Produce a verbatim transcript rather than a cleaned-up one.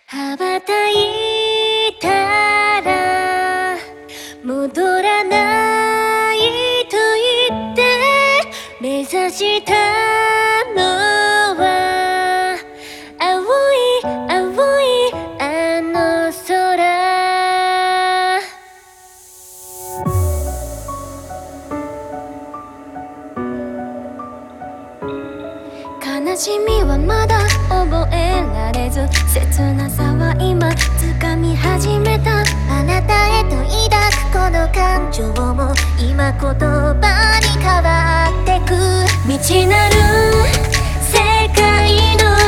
羽ばたいたら戻らないと言って目指したのは青い青いあの空。悲しみはまだ覚えられず、切なさは今掴み始めた。あなたへと抱くこの感情も今言葉に変わってく。未知なる世界の